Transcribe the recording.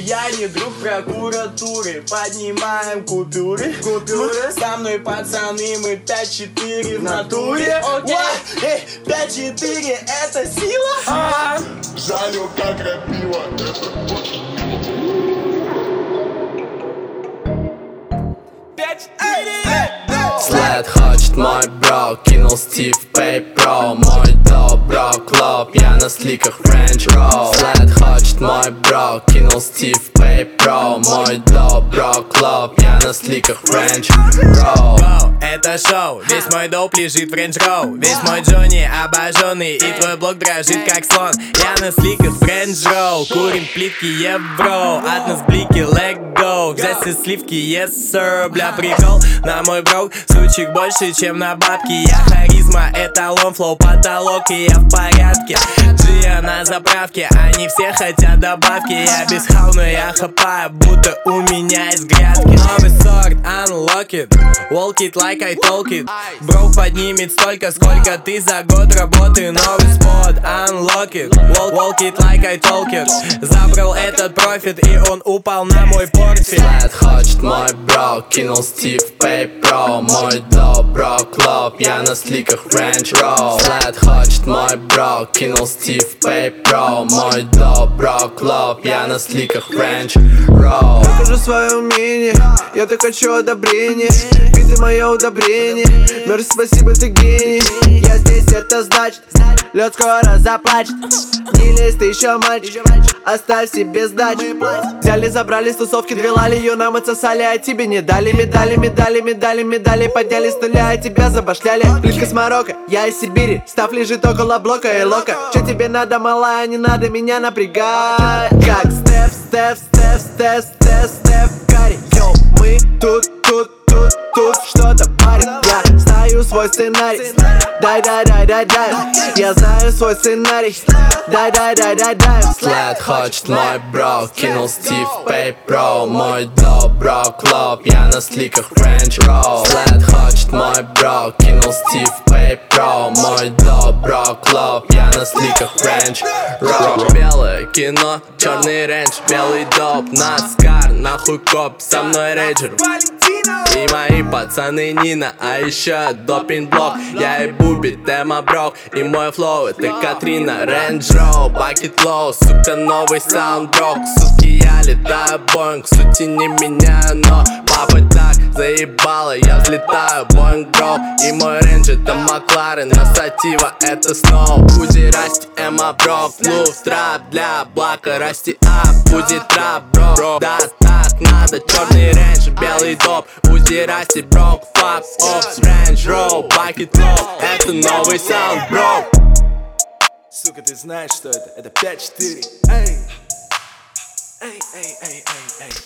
я не друг прокуратуры. Поднимаем купюры. Со мной пацаны, мы 5-4 в натуре. Эй, 5-4 это сила. Жалю как рапила. След хочет мой бро, кинул Стив Пейпро. Мой добро клоп, я на сликах French Roll. След хочет мой бро, кинул Стив Пейпро. Мой добро клоп, я на сликах French Roll. Это шоу, весь мой доп лежит в Range Row. Весь мой Джонни обожженный, и твой блок дрожит как слон. Я на сликах French Row, курим плитки евро. От нас блики let go, взять все сливки yes sir. Бля, прикол на мой брок, сучек больше, чем на бабки. Я харизма, эталон, флоу, потолок, и я в порядке. Джия на заправке, они все хотят добавки. Я без хау, но я хапаю, будто у меня из грядки. Новый сорт, unlock it, walk it like I talk it. Бро поднимет столько, сколько ты за год работы. Новый спот, unlock it, walk it like I talk it. Забрал этот профит, и он упал на мой портфель. След хочет мой бро, кинул Стив Пейпро. Мой добро клоп, я на сликах French Roll. След хочет мой бро, кинул Стив Пейпро. Мой добро клоп, я на сликах French Roll. Покажу свое умение, я так хочу одобрения. Биты мое удобрение, мерз, спасибо, ты гений. Я здесь, это значит, лед скоро заплачет. Не лезь, ты еще мальчик, оставь себе сдачи. Взяли, забрали с тусовки, две лали, ее нам отсосали, а тебе не дали. Медали, подняли с нуля, а тебя забашляли. Плитка с Марокко, я из Сибири, став лежит около блока и лока. Че тебе надо, малая, не надо меня напрягать. Как Стеф Карри, йоу, мы тут что-то парим. Я знаю свой сценарий, дай. Я знаю свой сценарий, дай. След хочет мой бро, кинул Стив Пейпро. Мой добро клоп, я на сликах French Roll. След хочет мой бро, кинул Стив Пейпро. Мой добро клоп, я на сликах French Roll. Белое кино, черный рейндж, белый доп, наскар, нахуй коп, со мной рейджер. И мои пацаны Нина, а еще допинг-блок. Я и Буби, Тема Брок, и мой флоу это Катрина. Range Row, Bucket Low, сука, новый саунддрок. Сутки я летаю Боинг, сути не меня, но папа так заебало, я взлетаю Боинг Бро. И мой рейндж это Макларен, но сатива это Сноу. Буди расти, Эма Брок, лув, трап для блака, расти ап, буди трап, бро. Да, так надо, черный рейндж, белый доп. Узи, расти, брок, фак, оф, Range Row, Bucket Low, это новый саунд, бро. Сука, ты знаешь, что это? Это 5-4. Эй.